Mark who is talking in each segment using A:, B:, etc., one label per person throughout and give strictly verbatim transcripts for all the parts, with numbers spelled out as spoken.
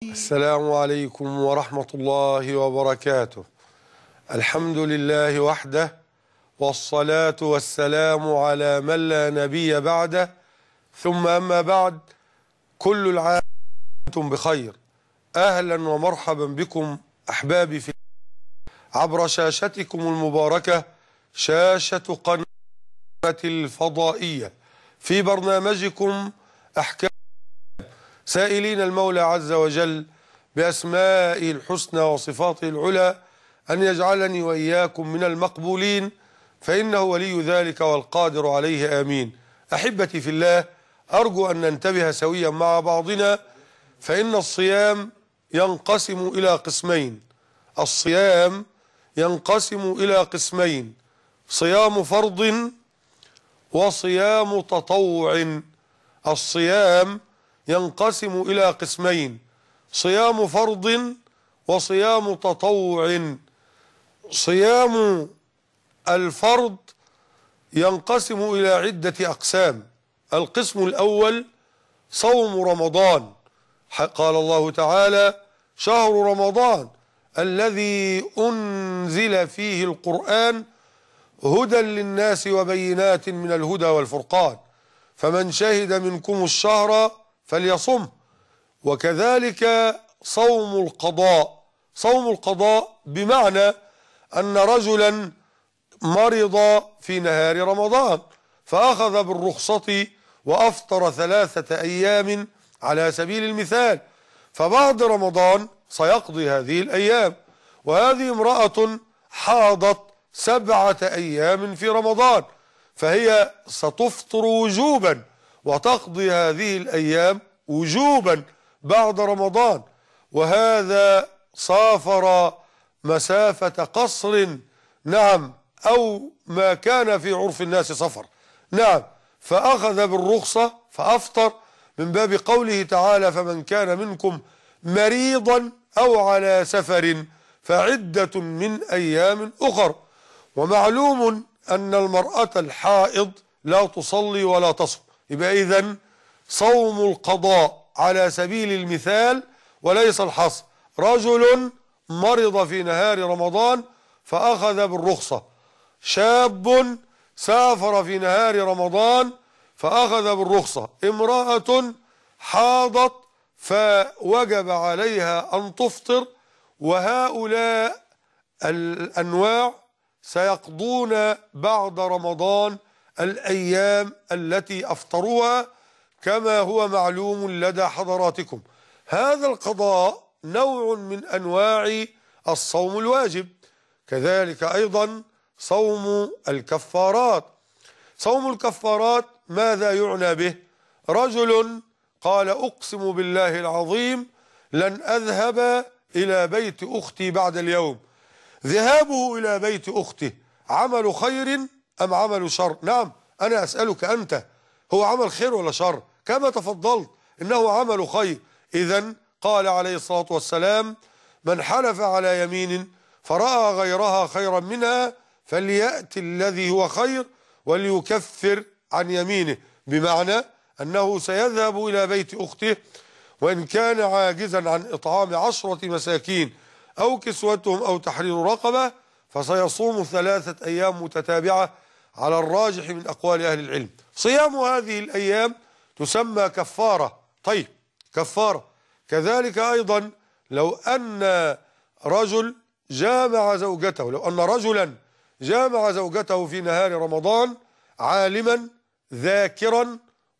A: السلام عليكم ورحمة الله وبركاته. الحمد لله وحده، والصلاة والسلام على من لا نبي بعده، ثم أما بعد. كل العام وأنتم بخير. أهلا ومرحبا بكم أحبابي في عبر شاشتكم المباركة، شاشة قناة الفضائية، في برنامجكم أحكام، سائلين المولى عز وجل بأسمائه الحسنى وصفاته العلى أن يجعلني وإياكم من المقبولين، فإنه ولي ذلك والقادر عليه، آمين. أحبتي في الله، أرجو أن ننتبه سويا مع بعضنا، فإن الصيام ينقسم إلى قسمين. الصيام ينقسم إلى قسمين: صيام فرض وصيام تطوع. الصيام ينقسم إلى قسمين: صيام فرض وصيام تطوع. صيام الفرض ينقسم إلى عدة أقسام. القسم الأول صوم رمضان. قال الله تعالى: شهر رمضان الذي أنزل فيه القرآن هدى للناس وبينات من الهدى والفرقان، فمن شهد منكم الشهر فليصم. وكذلك صوم القضاء. صوم القضاء بمعنى أن رجلا مرض في نهار رمضان فأخذ بالرخصة وأفطر ثلاثة أيام على سبيل المثال، فبعد رمضان سيقضي هذه الأيام. وهذه امرأة حاضت سبعة أيام في رمضان، فهي ستفطر وجوبا وتقضي هذه الأيام وجوبا بعد رمضان. وهذا سافر مسافة قصر، نعم، أو ما كان في عرف الناس سفر، نعم، فأخذ بالرخصة فأفطر، من باب قوله تعالى: فمن كان منكم مريضا أو على سفر فعدة من أيام أخر. ومعلوم أن المرأة الحائض لا تصلي ولا تصوم، يبقى إذن صوم القضاء على سبيل المثال وليس الحصر. رجل مرض في نهار رمضان فأخذ بالرخصة، شاب سافر في نهار رمضان فأخذ بالرخصة، امرأة حاضت فوجب عليها أن تفطر. وهؤلاء الأنواع سيقضون بعد رمضان الأيام التي أفطروها، كما هو معلوم لدى حضراتكم. هذا القضاء نوع من أنواع الصوم الواجب. كذلك أيضا صوم الكفارات. صوم الكفارات ماذا يعنى به؟ رجل قال: أقسم بالله العظيم لن أذهب إلى بيت أختي بعد اليوم. ذهابه إلى بيت أخته عمل خير أم عمل شر؟ نعم، أنا أسألك أنت، هو عمل خير ولا شر؟ كما تفضلت إنه عمل خير. إذن قال عليه الصلاة والسلام: من حلف على يمين فرأى غيرها خيرا منها فليأتي الذي هو خير وليكفر عن يمينه، بمعنى أنه سيذهب إلى بيت أخته، وإن كان عاجزا عن إطعام عشرة مساكين أو كسوتهم أو تحرير رقبة فسيصوم ثلاثة أيام متتابعة على الراجح من أقوال أهل العلم. صيام هذه الأيام تسمى كفارة. طيب، كفارة. كذلك أيضا لو أن رجل جامع زوجته، لو أن رجلا جامع زوجته في نهار رمضان عالما ذاكرا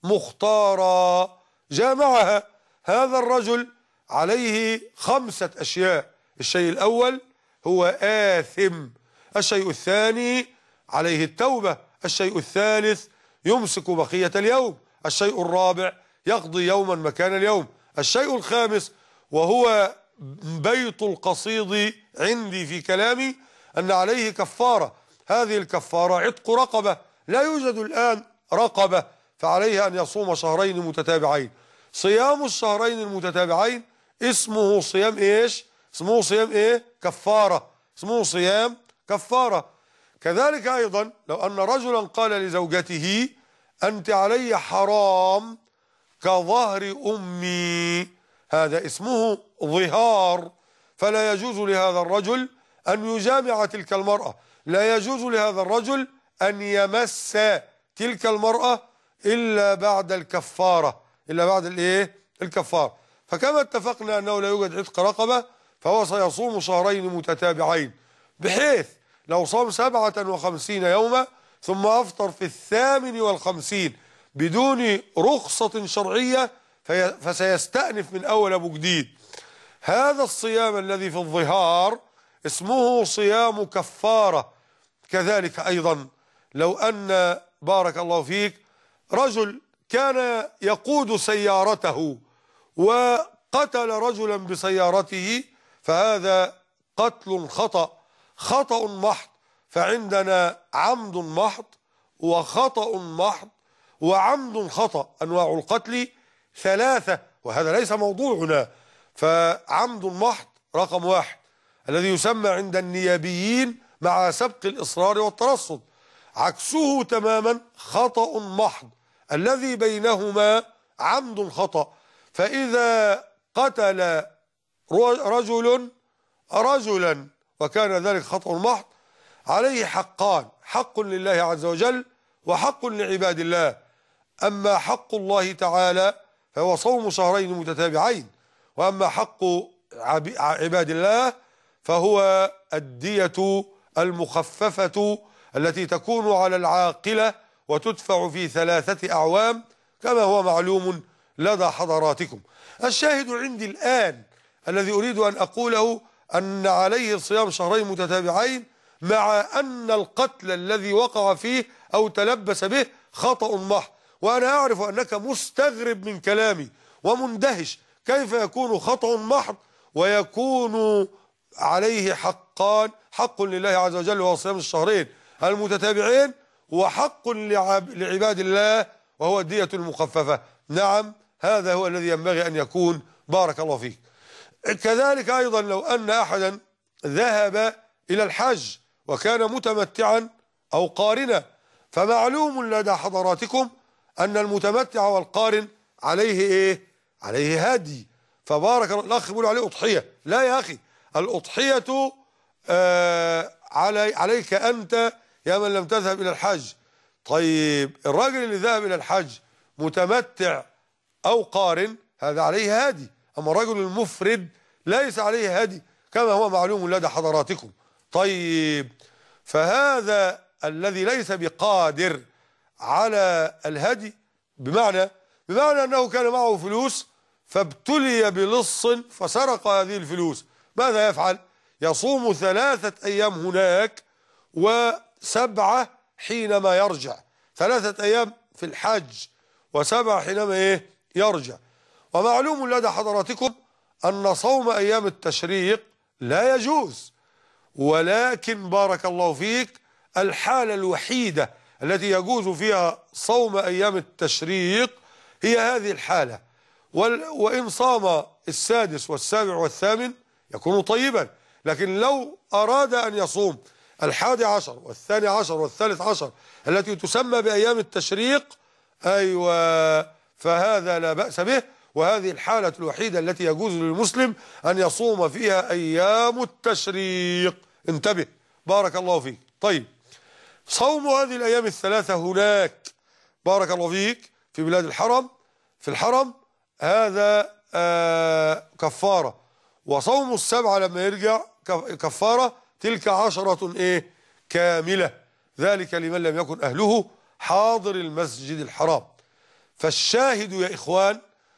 A: مختارا، جامعها، هذا الرجل عليه خمسة أشياء. الشيء الأول هو آثم، الشيء الثاني عليه التوبة، الشيء الثالث يمسك بقية اليوم، الشيء الرابع يقضي يوما مكان اليوم، الشيء الخامس وهو بيت القصيد عندي في كلامي أن عليه كفارة. هذه الكفارة عتق رقبة، لا يوجد الآن رقبة، فعليه أن يصوم شهرين متتابعين. صيام الشهرين المتتابعين اسمه صيام إيش؟ اسمه صيام إيه؟ كفارة، اسمه صيام كفارة. كذلك أيضا لو أن رجلا قال لزوجته: أنت علي حرام كظهر أمي، هذا اسمه ظهار، فلا يجوز لهذا الرجل أن يجامع تلك المرأة، لا يجوز لهذا الرجل أن يمس تلك المرأة إلا بعد الكفارة، إلا بعد الإيه؟ الكفارة. فكما اتفقنا أنه لا يوجد عتق رقبة، فهو سيصوم شهرين متتابعين، بحيث لو صام سبعة وخمسين يوما ثم أفطر في الثامن والخمسين بدون رخصة شرعية فسيستأنف من أول أبو جديد. هذا الصيام الذي في الظهار اسمه صيام كفارة. كذلك أيضا لو أن بارك الله فيك رجل كان يقود سيارته وقتل رجلا بسيارته، فهذا قتل خطأ، خطأ محض. فعندنا عمد محض وخطأ محض وعمد خطأ، أنواع القتل ثلاثة، وهذا ليس موضوعنا. فعمد محض رقم واحد الذي يسمى عند النيابيين مع سبق الإصرار والترصد، عكسه تماما خطأ محض الذي بينهما عمد خطأ. فإذا قتل رجل رجلا وكان ذلك خطأ محض عليه حقان، حق لله عز وجل وحق لعباد الله. أما حق الله تعالى فهو صوم شهرين متتابعين، وأما حق عباد الله فهو الدية المخففة التي تكون على العاقلة وتدفع في ثلاثة أعوام كما هو معلوم لدى حضراتكم. الشاهد عندي الآن الذي أريد أن أقوله أن عليه صيام شهرين متتابعين، مع أن القتل الذي وقع فيه أو تلبس به خطأ محض. وأنا أعرف أنك مستغرب من كلامي ومندهش، كيف يكون خطأ محض ويكون عليه حقان، حق لله عز وجل وهو صيام الشهرين المتتابعين، وحق لعباد الله وهو الدية المخففة؟ نعم، هذا هو الذي ينبغي أن يكون. بارك الله فيك. كذلك أيضا لو أن أحدا ذهب إلى الحج وكان متمتعا أو قارنا، فمعلوم لدى حضراتكم أن المتمتع والقارن عليه إيه؟ عليه هدي. فبارك الله، الأخ يقول عليه أضحية. لا يا أخي، الأضحية آه علي عليك أنت يا من لم تذهب إلى الحج. طيب الراجل اللي ذهب إلى الحج متمتع أو قارن هذا عليه هدي، أما الرجل المفرد ليس عليه هدي كما هو معلوم لدى حضراتكم. طيب فهذا الذي ليس بقادر على الهدي بمعنى بمعنى أنه كان معه فلوس فابتلي بلص فسرق هذه الفلوس، ماذا يفعل؟ يصوم ثلاثة أيام هناك وسبعة حينما يرجع، ثلاثة أيام في الحج وسبعة حينما إيه؟ يرجع. ومعلوم لدى حضراتكم أن صوم أيام التشريق لا يجوز، ولكن بارك الله فيك الحالة الوحيدة التي يجوز فيها صوم أيام التشريق هي هذه الحالة. وإن صام السادس والسابع والثامن يكون طيبا، لكن لو أراد أن يصوم الحادي عشر والثاني عشر والثالث عشر التي تسمى بأيام التشريق، أيوة، فهذا لا بأس به. وهذه الحالة الوحيدة التي يجوز للمسلم أن يصوم فيها أيام التشريق. انتبه، بارك الله فيك. طيب صوم هذه الأيام الثلاثة هناك بارك الله فيك في بلاد الحرم، في الحرم هذا آه كفارة، وصوم السبعة لما يرجع كفارة، تلك عشرة إيه؟ كاملة، ذلك لمن لم يكن أهله حاضر المسجد الحرام. فالشاهد يا إخوان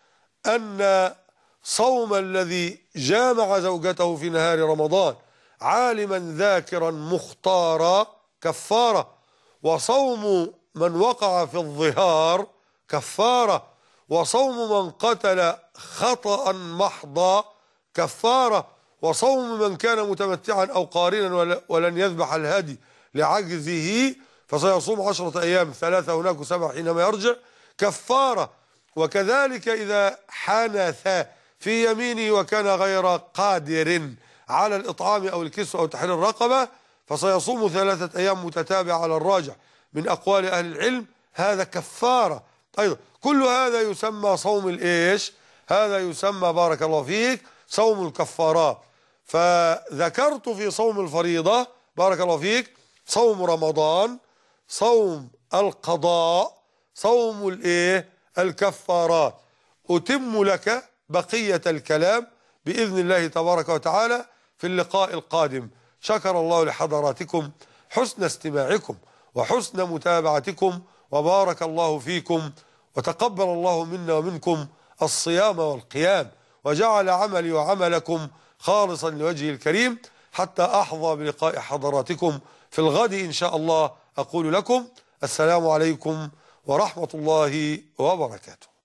A: أن صوم الذي جامع زوجته في نهار رمضان عالما ذاكرا مختارا كفارة، وصوم من وقع في الظهار كفارة، وصوم من قتل خطأ محضا كفارة، وصوم من كان متمتعا أو قارنا ولن يذبح الهدي لعجزه فسيصوم عشرة أيام، ثلاثة هناك وسبع حينما يرجع كفارة. وكذلك إذا حنث في يمينه وكان غير قادر على الإطعام أو الكسوة أو تحرير الرقبة فسيصوم ثلاثة أيام متتابعة على الراجح من أقوال أهل العلم، هذا كفارة أيضا. كل هذا يسمى صوم الإيش؟ هذا يسمى بارك الله فيك صوم الكفارات. فذكرت في صوم الفريضة بارك الله فيك صوم رمضان، صوم القضاء، صوم الايه الكفارات. أتم لك بقية الكلام بإذن الله تبارك وتعالى في اللقاء القادم. شكر الله لحضراتكم حسن استماعكم وحسن متابعتكم، وبارك الله فيكم، وتقبل الله منا ومنكم الصيام والقيام، وجعل عملي وعملكم خالصا لوجهه الكريم، حتى أحظى بلقاء حضراتكم في الغد إن شاء الله. أقول لكم السلام عليكم ورحمة الله وبركاته.